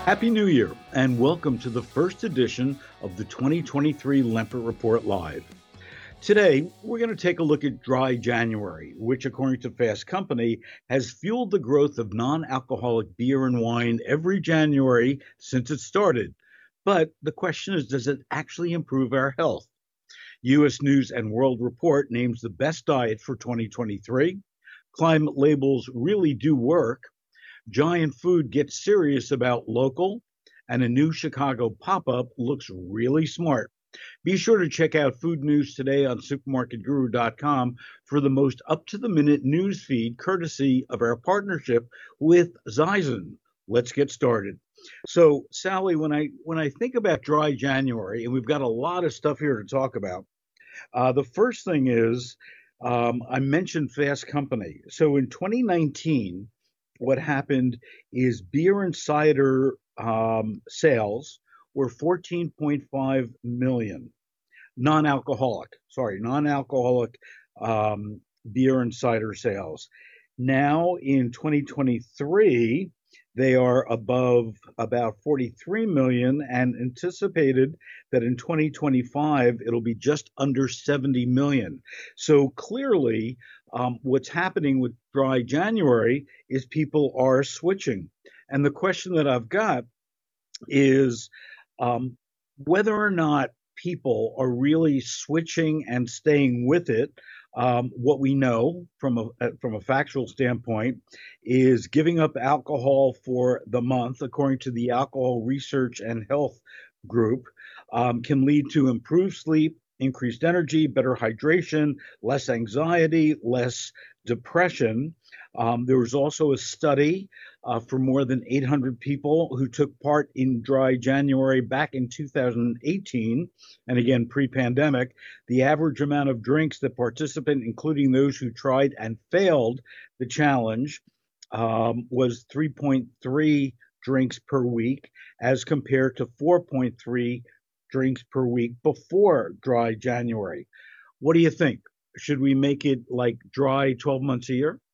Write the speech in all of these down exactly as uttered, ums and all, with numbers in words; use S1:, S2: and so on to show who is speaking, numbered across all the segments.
S1: Happy New Year, and welcome to the first edition of the twenty twenty-three Lempert Report Live. Today, we're going to take a look at Dry January, which, according to Fast Company, has fueled the growth of non-alcoholic beer and wine every January since it started. But the question is, does it actually improve our health? U S News and World Report names the best diet for twenty twenty-three. Climate labels really do work. Giant Food gets serious about local, and a new Chicago pop-up looks really smart. Be sure to check out Food News today on supermarket guru dot com for the most up-to-the-minute news feed courtesy of our partnership with Zyzen. Let's get started. So, Sally, when I when I think about Dry January, and we've got a lot of stuff here to talk about, uh, the first thing is um, I mentioned Fast Company. So in twenty nineteen, what happened is beer and cider um, sales were fourteen point five million non-alcoholic, sorry, non-alcoholic um, beer and cider sales. Now in twenty twenty-three, they are above about forty-three million and anticipated that in twenty twenty-five, it'll be just under seventy million. So clearly, um, what's happening with Dry January is people are switching. And the question that I've got is um, whether or not people are really switching and staying with it. Um, what we know from a from a factual standpoint is giving up alcohol for the month, according to the Alcohol Research and Health Group, um, can lead to improved sleep, increased energy, better hydration, less anxiety, less depression. Um, there was also a study uh, for more than eight hundred people who took part in Dry January back in two thousand eighteen, and again, pre-pandemic. The average amount of drinks that participant, including those who tried and failed the challenge, um, was three point three drinks per week, as compared to four point three drinks per week before Dry January. What do you think? Should we make it like dry twelve months a year?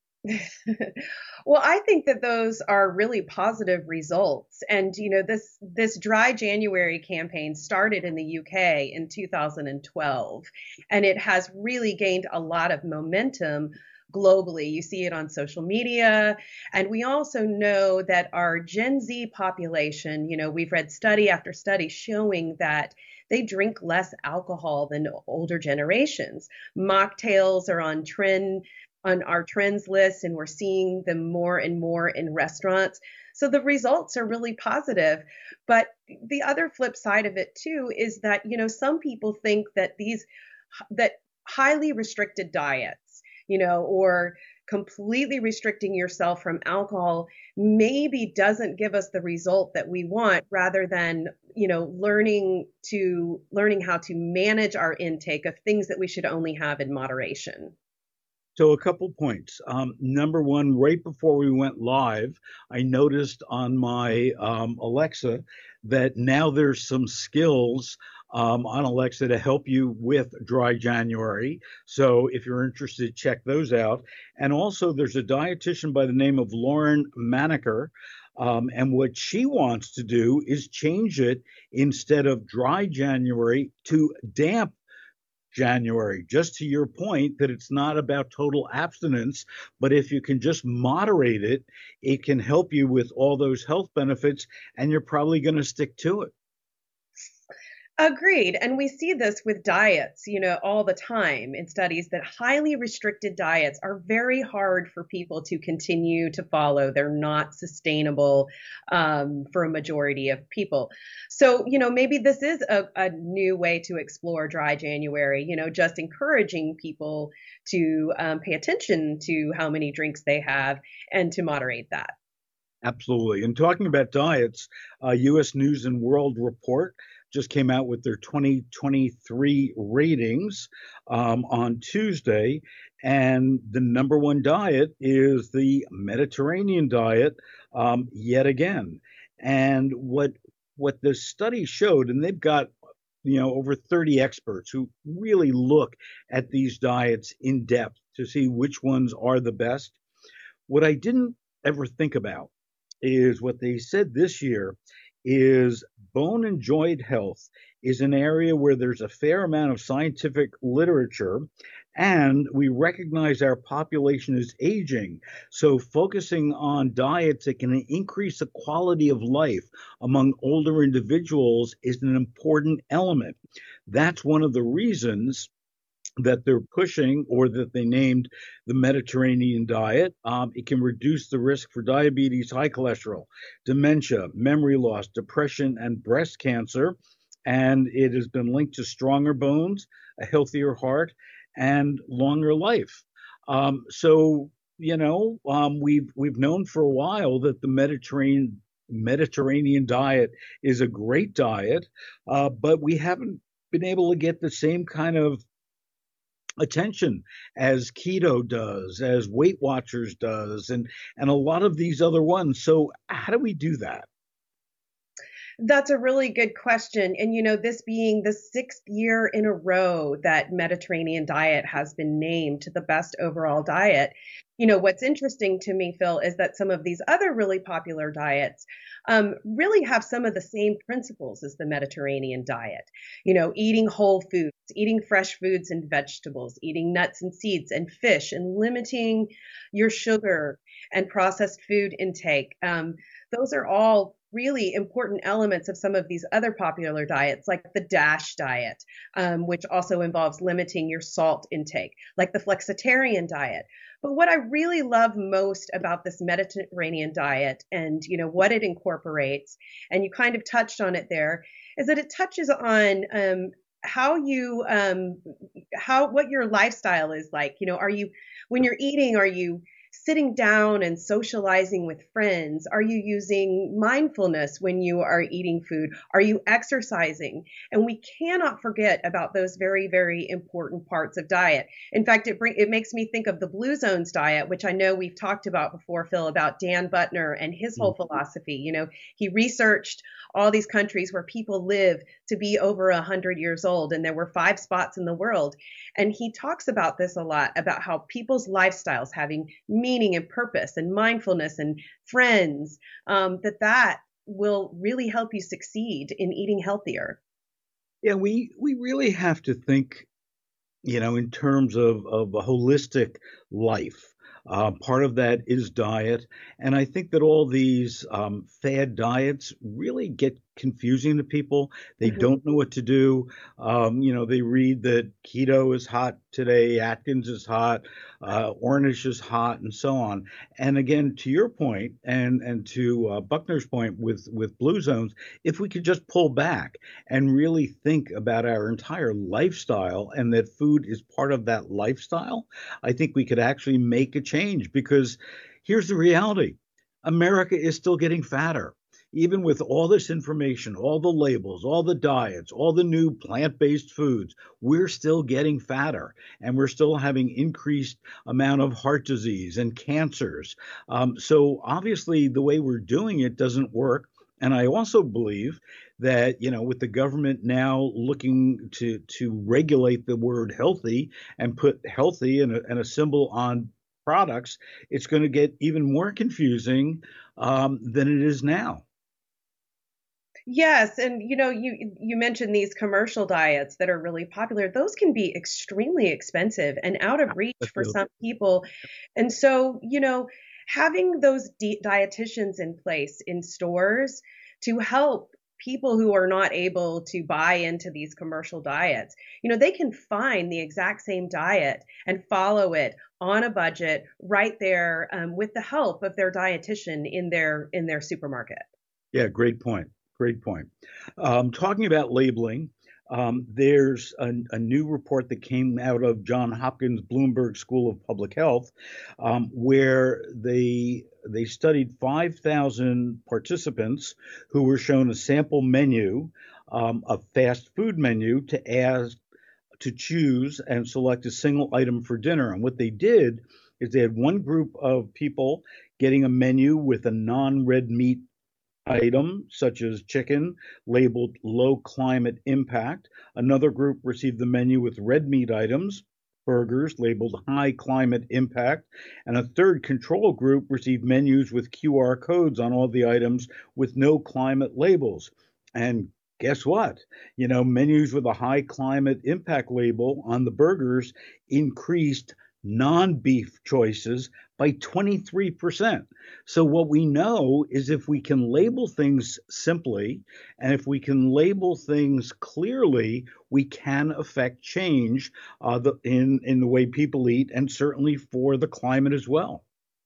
S2: Well, I think that those are really positive results. And, you know, this this Dry January campaign started in the U K in two thousand twelve, and it has really gained a lot of momentum globally. You see it on social media. And we also know that our Gen Z population, you know, we've read study after study showing that they drink less alcohol than older generations. Mocktails are on trend on our trends list, and we're seeing them more and more in restaurants. So the results are really positive. But the other flip side of it too is that, you know, some people think that these that highly restricted diets, you know, or completely restricting yourself from alcohol maybe doesn't give us the result that we want, rather than, you know, learning to learning how to manage our intake of things that we should only have in moderation.
S1: So a couple points. Um, number one, right before we went live, I noticed on my um, Alexa that now there's some skills um, on Alexa to help you with Dry January. So if you're interested, check those out. And also, there's a dietitian by the name of Lauren Maneker. Um, and what she wants to do is change it, instead of Dry January, to damp January, just to your point that it's not about total abstinence, but if you can just moderate it, it can help you with all those health benefits, and you're probably going to stick to it.
S2: Agreed. And we see this with diets, you know, all the time in studies, that highly restricted diets are very hard for people to continue to follow. They're not sustainable um, for a majority of people. So, you know, maybe this is a, a new way to explore Dry January, you know, just encouraging people to um, pay attention to how many drinks they have and to moderate that.
S1: Absolutely. And talking about diets, uh, U S News and World Report just came out with their twenty twenty-three ratings um, on Tuesday. And the number one diet is the Mediterranean diet, um, yet again. And what what the study showed, and they've got you know over thirty experts who really look at these diets in depth to see which ones are the best. What I didn't ever think about is what they said this year is bone and joint health is an area where there's a fair amount of scientific literature, and we recognize our population is aging. So focusing on diets that can increase the quality of life among older individuals is an important element. That's one of the reasons that they're pushing, or that they named, the Mediterranean diet. Um, it can reduce the risk for diabetes, high cholesterol, dementia, memory loss, depression, and breast cancer. And it has been linked to stronger bones, a healthier heart, and longer life. Um, so, you know, um, we've we've known for a while that the Mediterranean Mediterranean diet is a great diet, uh, but we haven't been able to get the same kind of attention as keto does, as Weight Watchers does, and and a lot of these other ones. So how do we do that?
S2: That's a really good question. And, you know, this being the sixth year in a row that Mediterranean diet has been named the best overall diet. You know, what's interesting to me, Phil, is that some of these other really popular diets um, really have some of the same principles as the Mediterranean diet. You know, eating whole foods, eating fresh foods and vegetables, eating nuts and seeds and fish, and limiting your sugar and processed food intake. Um, those are all really important elements of some of these other popular diets, like the DASH diet, um, which also involves limiting your salt intake, like the flexitarian diet. But what I really love most about this Mediterranean diet, and you know what it incorporates, and you kind of touched on it there, is that it touches on um, how you um, how what your lifestyle is like. You know, are you, when you're eating, are you sitting down and socializing with friends? Are you using mindfulness when you are eating food? Are you exercising? And we cannot forget about those very, very important parts of diet. In fact, it bring, it makes me think of the Blue Zones diet, which I know we've talked about before, Phil, about Dan Buettner and his whole philosophy. You know, he researched all these countries where people live to be over one hundred years old, and there were five spots in the world. And he talks about this a lot, about how people's lifestyles having meaning and purpose and mindfulness and friends, um, that that will really help you succeed in eating healthier.
S1: Yeah, we we really have to think, you know, in terms of of a holistic life. Uh, part of that is diet, and I think that all these um, fad diets really get confusing to people. They
S2: Mhm.
S1: don't know what to do. Um, you know, they read that keto is hot today, Atkins is hot, uh, Ornish is hot, and so on. And again, to your point, and and to uh, Buckner's point with with Blue Zones, if we could just pull back and really think about our entire lifestyle, and that food is part of that lifestyle, I think we could actually make a change. Because here's the reality: America is still getting fatter. Even with all this information, all the labels, all the diets, all the new plant-based foods, we're still getting fatter, and we're still having increased amount of heart disease and cancers. Um, so obviously the way we're doing it doesn't work. And I also believe that, you know, with the government now looking to to regulate the word healthy and put healthy and a, and a symbol on products, it's going to get even more confusing um, than it is now.
S2: Yes, and you know, you you mentioned these commercial diets that are really popular. Those can be extremely expensive and out of reach for some people. And so, you know, having those di- dietitians in place in stores to help people who are not able to buy into these commercial diets, you know, they can find the exact same diet and follow it on a budget right there, um, with the help of their dietitian in their in their supermarket.
S1: Yeah, great point. Great point. Um, talking about labeling, um, there's a, a new report that came out of John Hopkins Bloomberg School of Public Health, um, where they they studied five thousand participants who were shown a sample menu, um, a fast food menu, to ask to choose and select a single item for dinner. And what they did is they had one group of people getting a menu with a non-red meat item, such as chicken, labeled low climate impact. Another group received the menu with red meat items, burgers labeled high climate impact, and a third control group received menus with Q R codes on all the items with no climate labels. And guess what? You know, menus with a high climate impact label on the burgers increased non-beef choices by twenty-three percent. So what we know is if we can label things simply and if we can label things clearly, we can affect change uh, the, in in the way people eat, and certainly for the climate as well.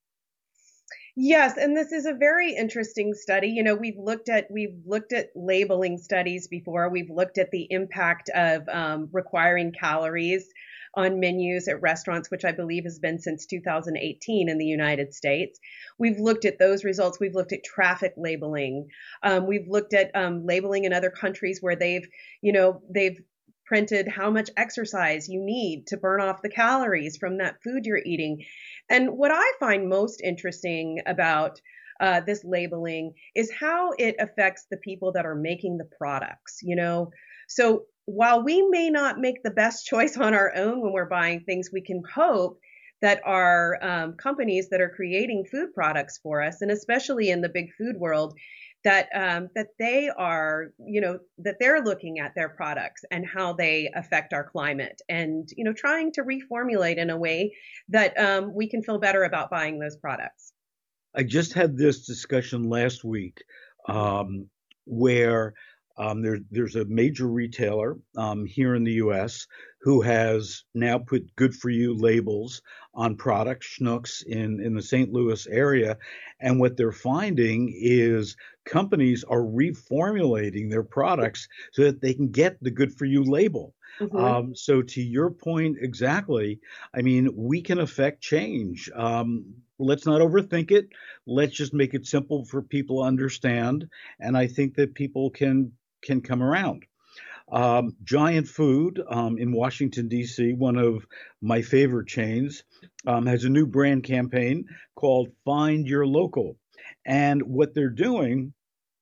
S2: Yes, and this is a very interesting study. You know, we've looked at we've looked at labeling studies before. We've looked at the impact of um, requiring calories on menus at restaurants, which I believe has been since two thousand eighteen in the United States. We've looked at those results. We've looked at traffic labeling. Um, we've looked at um, labeling in other countries where they've, you know, they've printed how much exercise you need to burn off the calories from that food you're eating. And what I find most interesting about uh, this labeling is how it affects the people that are making the products, you know. So while we may not make the best choice on our own when we're buying things, we can hope that our um, companies that are creating food products for us, and especially in the big food world, that um, that they are, you know, that they're looking at their products and how they affect our climate, and you know, trying to reformulate in a way that um, we can feel better about buying those products.
S1: I just had this discussion last week um, where um, there, there's a major retailer um, here in the U S who has now put good for you labels on products, Schnucks, in, in the Saint Louis area. And what they're finding is companies are reformulating their products so that they can get the good for you label.
S2: Mm-hmm.
S1: Um, so to your point exactly, I mean, we can affect change. Um, let's not overthink it. Let's just make it simple for people to understand. And I think that people can can come around. Um, Giant Food um, in Washington, D C, one of my favorite chains, um, has a new brand campaign called Find Your Local. And what they're doing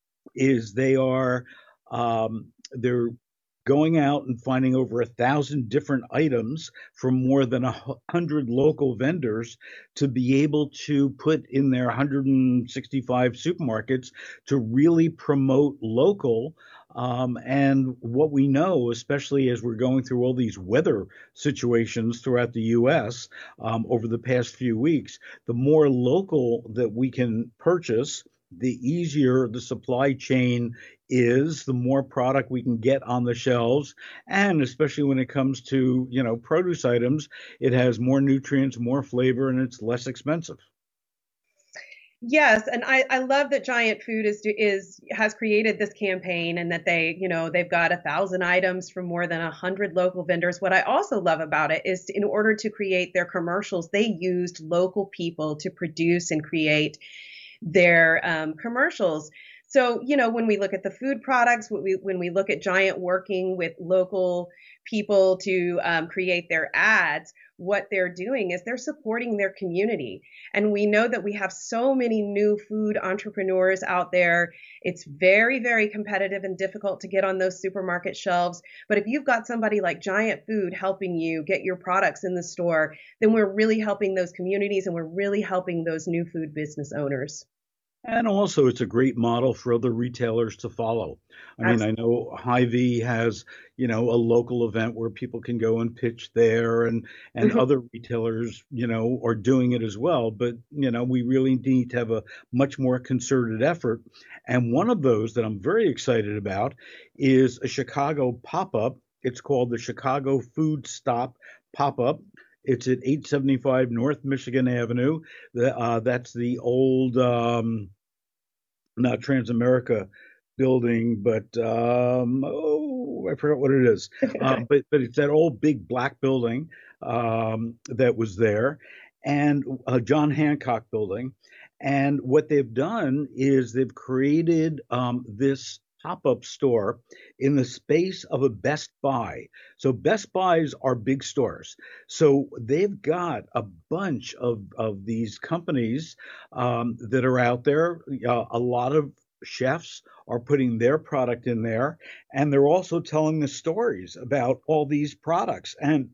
S1: is they are um, they're going out and finding over a thousand different items from more than a hundred local vendors to be able to put in their one hundred sixty-five supermarkets to really promote local. Um, and what we know, especially as we're going through all these weather situations throughout the U S um, over the past few weeks, the more local that we can purchase, the easier the supply chain is, the more product we can get on the shelves. And especially when it comes to, you know, produce items, it has more nutrients, more flavor, and it's less expensive.
S2: Yes, and I, I love that Giant Food is is has created this campaign, and that they, you know, they've got a thousand items from more than a hundred local vendors. What I also love about it is, in order to create their commercials, they used local people to produce and create their um, commercials. So, you know, when we look at the food products, when we, when we look at Giant working with local people to um, create their ads, what they're doing is they're supporting their community. And we know that we have so many new food entrepreneurs out there. It's very, very competitive and difficult to get on those supermarket shelves. But if you've got somebody like Giant Food helping you get your products in the store, then we're really helping those communities, and we're really helping those new food business owners.
S1: And also, it's a great model for other retailers to follow. I mean, I
S2: Absolutely.
S1: know Hy-Vee has, you know, a local event where people can go and pitch there, and and other retailers, you know, are doing it as well. But, you know, we really need to have a much more concerted effort. And one of those that I'm very excited about is a Chicago pop-up. It's called the Chicago Food Stop Pop-up. It's at eight seventy-five North Michigan Avenue. The, uh, that's the old, um, not Transamerica building, but um, oh, I forgot what it is. Um, but but it's that old big black building um, that was there, and uh, John Hancock building. And what they've done is they've created um, this pop-up store in the space of a Best Buy. So Best Buys are big stores. So they've got a bunch of, of these companies um, that are out there. Uh, a lot of chefs are putting their product in there, and they're also telling the stories about all these products. And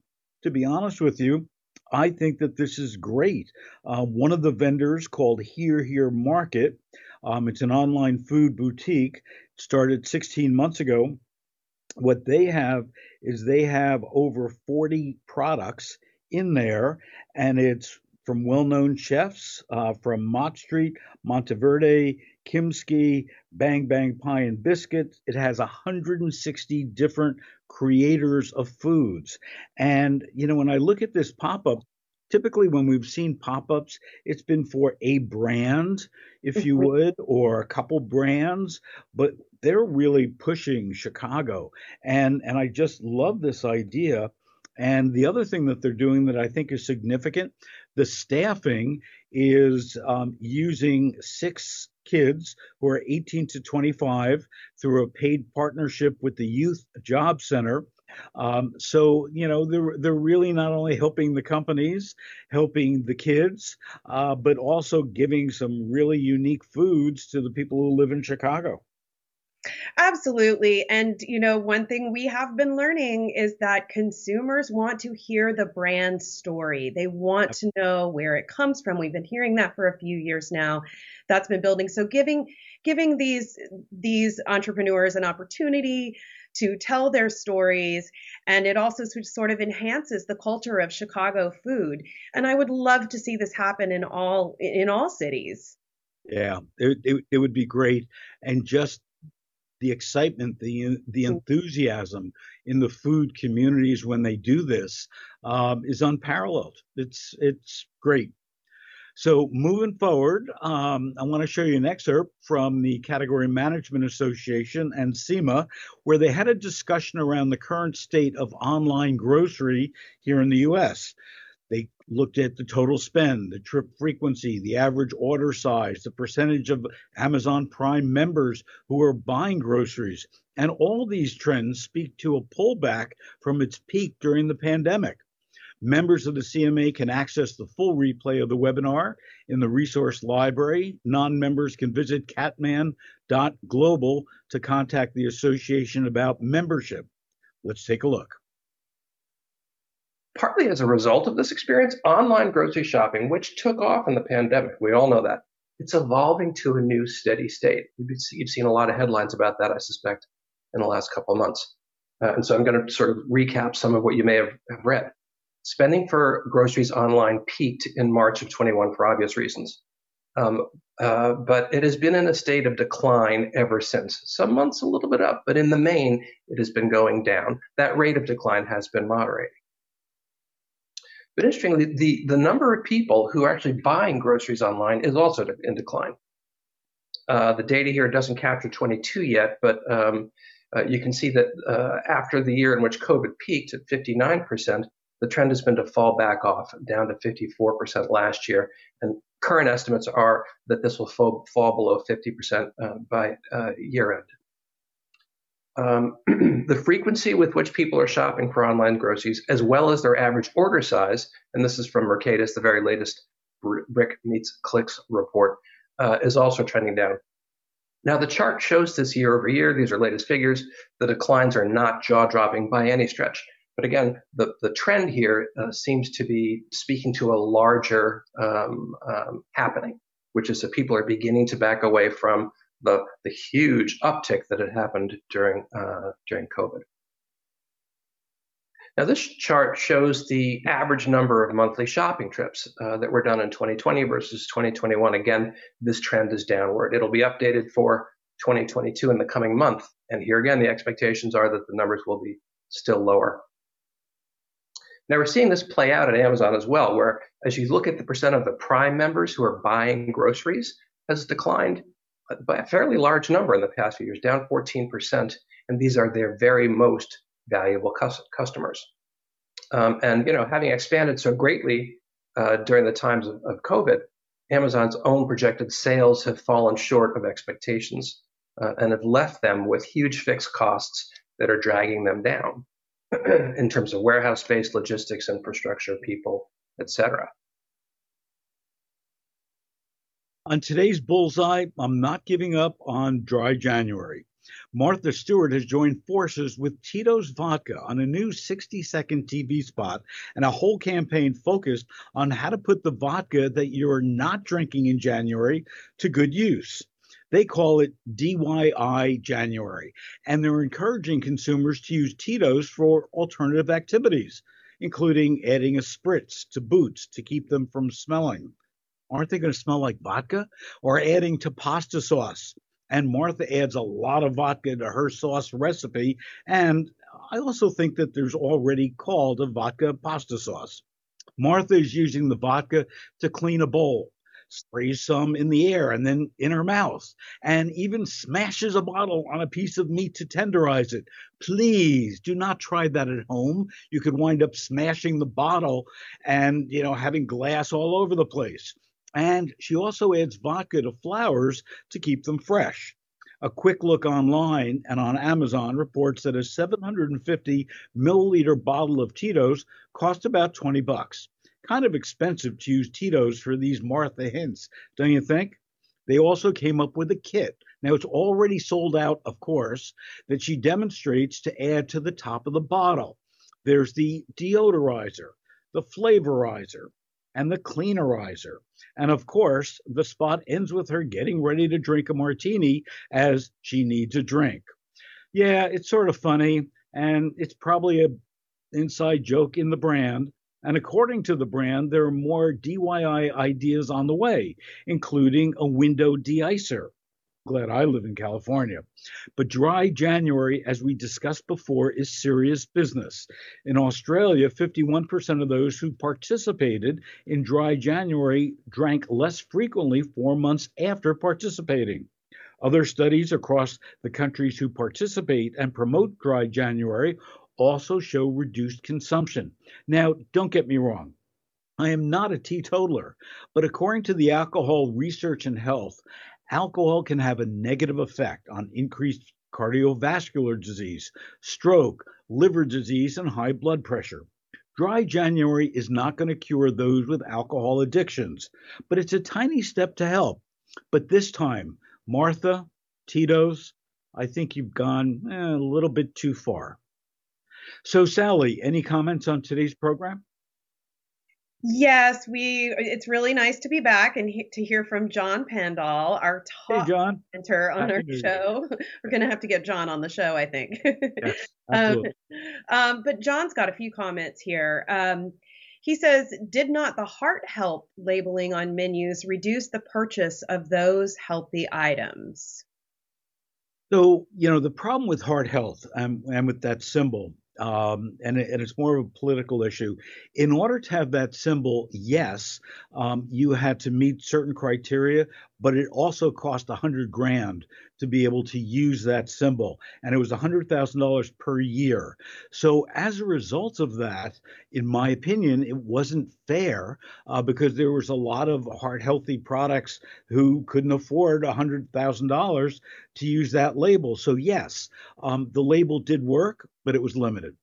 S1: to be honest with you, I think that this is great. Uh, one of the vendors called Here Here Market, um, it's an online food boutique, started sixteen months ago. What they have is they have over forty products in there, and it's from well-known chefs uh, from Mott Street, Monteverde, Kimski, Bang Bang Pie and Biscuits. It has one hundred sixty different creators of foods. And, you know, when I look at this pop-up, typically when we've seen pop-ups, it's been for a brand, if you would, or a couple brands, but they're really pushing Chicago. And and I just love this idea. And the other thing that they're doing that I think is significant, the staffing is um, using six kids who are eighteen to twenty-five through a paid partnership with the Youth Job Center. Um, so, you know, they're, they're really not only helping the companies, helping the kids, uh, but also giving some really unique foods to the people who live in Chicago.
S2: Absolutely. And, you know, one thing we have been learning is that consumers want to hear the brand story. They want to know where it comes from. We've been hearing that for a few years now. That's been building. So giving giving these these entrepreneurs an opportunity to tell their stories, and it also sort of enhances the culture of Chicago food. And I would love to see this happen in all in all cities.
S1: Yeah, it, it, it would be great. And just the excitement, the the enthusiasm in the food communities when they do this um, is unparalleled. It's it's great. So moving forward, um, I want to show you an excerpt from the Category Management Association and SEMA, where they had a discussion around the current state of online grocery here in the U S. They looked at the total spend, the trip frequency, the average order size, the percentage of Amazon Prime members who are buying groceries. And all these trends speak to a pullback from its peak during the pandemic. Members of the C M A can access the full replay of the webinar in the resource library. Non-members can visit catman dot global to contact the association about membership. Let's take a look.
S3: Partly as a result of this experience, online grocery shopping, which took off in the pandemic, we all know that, it's evolving to a new steady state. You've seen a lot of headlines about that, I suspect, in the last couple of months. Uh, and so I'm going to sort of recap some of what you may have, have read. Spending for groceries online peaked in March of twenty-one for obvious reasons. Um, uh, but it has been in a state of decline ever since. Some months a little bit up, but in the main, it has been going down. That rate of decline has been moderating. But interestingly, the, the number of people who are actually buying groceries online is also in decline. Uh, the data here doesn't capture twenty-two yet, but um, uh, you can see that uh, after the year in which COVID peaked at fifty-nine percent, the trend has been to fall back off, down to fifty-four percent last year. And current estimates are that this will fall, fall below fifty percent uh, by uh, year end. Um, the frequency with which people are shopping for online groceries, as well as their average order size, and this is from Mercatus, the very latest Brick Meets Clicks report, uh, is also trending down. Now, the chart shows this year over year. These are latest figures. The declines are not jaw-dropping by any stretch. But again, the, the trend here uh, seems to be speaking to a larger um, um, happening, which is that people are beginning to back away from the, the huge uptick that had happened during, uh, during COVID. Now, this chart shows the average number of monthly shopping trips uh, that were done in twenty twenty versus twenty twenty-one. Again, this trend is downward. It'll be updated for twenty twenty-two in the coming month. And here again, the expectations are that the numbers will be still lower. Now, we're seeing this play out at Amazon as well, where as you look at the percent of the Prime members who are buying groceries has declined by a fairly large number in the past few years, down fourteen percent. And these are their very most valuable customers. Um, and, you know, having expanded so greatly uh, during the times of, of COVID, Amazon's own projected sales have fallen short of expectations uh, and have left them with huge fixed costs that are dragging them down in terms of warehouse space, logistics, infrastructure, people, et cetera.
S1: On today's Bullseye, I'm not giving up on Dry January. Martha Stewart has joined forces with Tito's Vodka on a new sixty second T V spot and a whole campaign focused on how to put the vodka that you're not drinking in January to good use. They call it D Y I January, and they're encouraging consumers to use Tito's for alternative activities, including adding a spritz to boots to keep them from smelling. Aren't they going to smell like vodka? Or adding to pasta sauce. And Martha adds a lot of vodka to her sauce recipe. And I also think that there's already called a vodka pasta sauce. Martha is using the vodka to clean a bowl, sprays some in the air and then in her mouth, and even smashes a bottle on a piece of meat to tenderize it. Please do not try that at home. You could wind up smashing the bottle and, you know, having glass all over the place. And she also adds vodka to flowers to keep them fresh. A quick look online and on Amazon reports that a seven hundred fifty milliliter bottle of Tito's costs about twenty bucks. Kind of expensive to use Tito's for these Martha hints, don't you think? They also came up with a kit. Now, it's already sold out, of course, that she demonstrates to add to the top of the bottle. There's the deodorizer, the flavorizer, and the cleanerizer. And of course, the spot ends with her getting ready to drink a martini as she needs a drink. Yeah, it's sort of funny, and it's probably an inside joke in the brand. And according to the brand, there are more D Y I ideas on the way, including a window de-icer. Glad I live in California. But dry January, as we discussed before, is serious business. In Australia, fifty-one percent of those who participated in dry January drank less frequently four months after participating. Other studies across the countries who participate and promote dry January also show reduced consumption. Now, don't get me wrong. I am not a teetotaler, but according to the Alcohol Research and Health, alcohol can have a negative effect on increased cardiovascular disease, stroke, liver disease, and high blood pressure. Dry January is not going to cure those with alcohol addictions, but it's a tiny step to help. But this time, Martha, Tito's, I think you've gone eh, a little bit too far. So, Sally, any comments on today's program?
S2: Yes, we. It's really nice to be back and he, to hear from John Pandal, our top
S1: hey, John.
S2: presenter on our show. We're going to have to get John on the show, I think.
S1: Yes, absolutely.
S2: um, um, but John's got a few comments here. Um, he says, did not the heart health labeling on menus reduce the purchase of those healthy items?
S1: So, you know, the problem with heart health and, and with that symbol, Um, and, it, and it's more of a political issue. In order to have that symbol, yes, um, you had to meet certain criteria, but it also cost a hundred grand to be able to use that symbol, and it was a hundred thousand dollars per year. So as a result of that, in my opinion, it wasn't fair uh, because there was a lot of heart healthy products who couldn't afford a hundred thousand dollars to use that label. So yes, um, the label did work, but it was limited.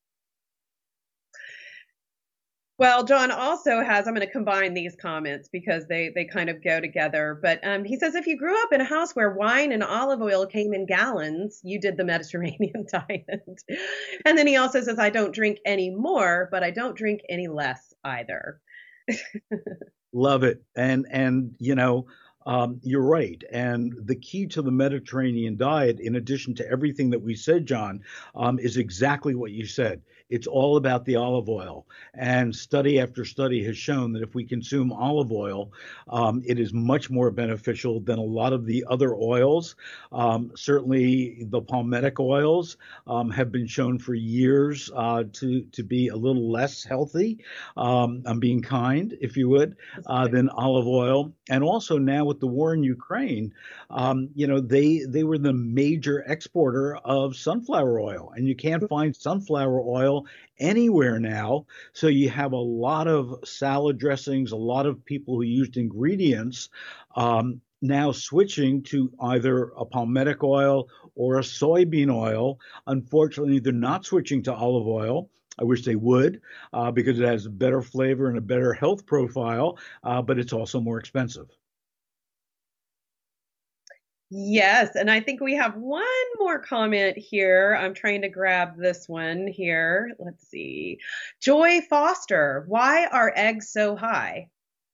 S2: Well, John also has, I'm going to combine these comments because they, they kind of go together. But um, he says, if you grew up in a house where wine and olive oil came in gallons, you did the Mediterranean diet. And then he also says, I don't drink any more, but I don't drink any less either.
S1: Love it. And, and you know, Um, you're right. And the key to the Mediterranean diet, in addition to everything that we said, John, um, is exactly what you said. It's all about the olive oil. And study after study has shown that if we consume olive oil, um, it is much more beneficial than a lot of the other oils. Um, certainly the palmitic oils um, have been shown for years uh, to, to be a little less healthy. Um, I'm being kind, if you would, uh, than olive oil. And also now with the war in Ukraine, um, you know, they they were the major exporter of sunflower oil, and you can't find sunflower oil anywhere now. So you have a lot of salad dressings, a lot of people who used ingredients um, now switching to either a palmitic oil or a soybean oil. Unfortunately, they're not switching to olive oil. I wish they would, uh, because it has a better flavor and a better health profile, uh, but it's also more expensive.
S2: Yes, and I think we have one more comment here. I'm trying to grab this one here. Let's see. Joy Foster, why are eggs so high?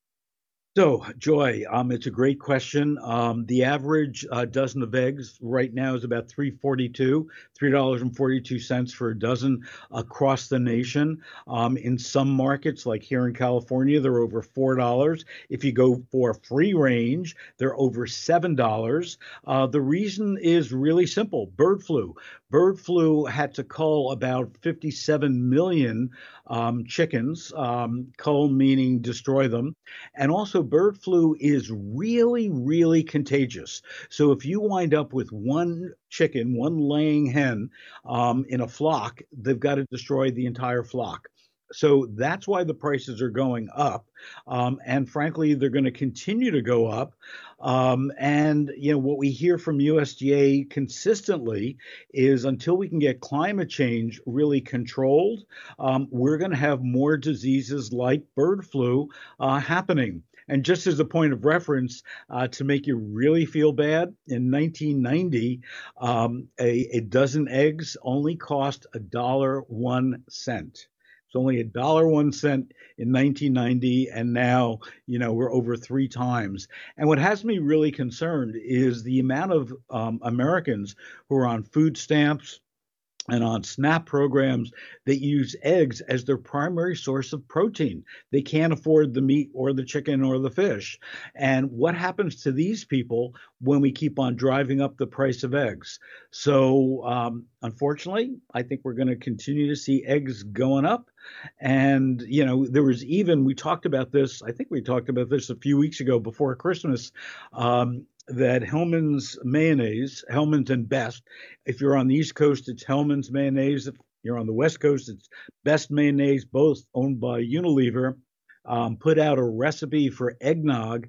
S1: So, Joy, um, it's a great question. Um, the average uh, dozen of eggs right now is about three forty-two, three dollars and forty-two cents for a dozen across the nation. Um, in some markets, like here in California, they're over four dollars. If you go for free range, they're over seven dollars. Uh, the reason is really simple: bird flu. Bird flu had to cull about fifty-seven million um, chickens, um, cull meaning destroy them. And also, bird flu is really, really contagious. So if you wind up with one chicken, one laying hen um, in a flock, they've got to destroy the entire flock. So that's why the prices are going up. Um, and frankly, they're going to continue to go up. Um, and, you know, what we hear from U S D A consistently is until we can get climate change really controlled, um, we're going to have more diseases like bird flu uh, happening. And just as a point of reference, uh, to make you really feel bad, in nineteen ninety, um, a, a dozen eggs only cost a dollar one cent. It's only a dollar one cent in nineteen ninety, and now, you know, we're over three times. And what has me really concerned is the amount of um, Americans who are on food stamps and on SNAP programs that use eggs as their primary source of protein. They can't afford the meat or the chicken or the fish. And what happens to these people when we keep on driving up the price of eggs? So, um, unfortunately, I think we're going to continue to see eggs going up. And, you know, there was even, we talked about this, I think we talked about this a few weeks ago before Christmas. Um, that Hellmann's mayonnaise, Hellmann's and Best. If you're on the East Coast, it's Hellmann's mayonnaise. If you're on the West Coast, it's Best mayonnaise, both owned by Unilever. Um, put out a recipe for eggnog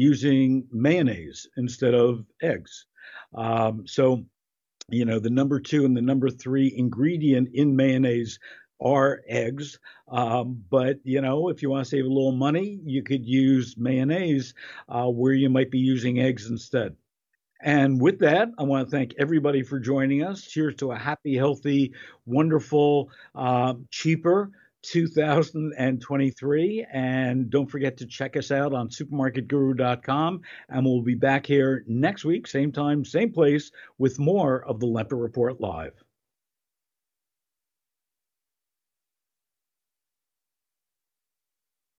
S1: using mayonnaise instead of eggs. Um, so, you know, the number two and the number three ingredient in mayonnaise are eggs. Um, but, you know, if you want to save a little money, you could use mayonnaise uh, where you might be using eggs instead. And with that, I want to thank everybody for joining us. Cheers to a happy, healthy, wonderful, uh, cheaper two thousand twenty-three. And don't forget to check us out on supermarket guru dot com. And we'll be back here next week, same time, same place, with more of the Lemper Report Live.